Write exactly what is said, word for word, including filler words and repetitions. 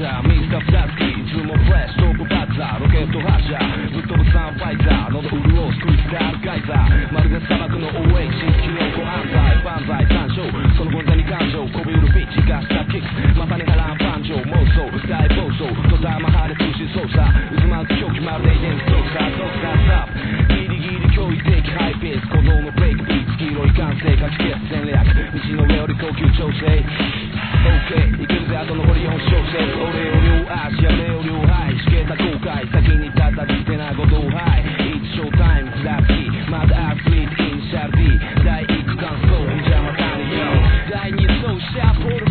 ャー水かふたつき注文フレッシュトップバッザーロケット発射ぶっ飛ぶサンファイザー喉潤うスクイズでアルカイザーまるで砂漠のオーエイシンキノコ安西万歳三章そのゴンザに感情こびうるビッチガスタキックまさに波乱万丈妄想大暴走とたまはれ通信操作渦巻く狂気まるで遺伝子ドクタードクターサブギリギリ驚異的ハイペース鼓動のブレイクビーツ黄色い感性かき消す戦略道の上より高級調整 OK いけるぜあと残りよん小節俺を両足やれを両肺しけた後悔先に立たずしてなご同輩 It's show time フラッキーまだアスリートイニシャル D 第一区間走じゃまたによ第二走者ポロ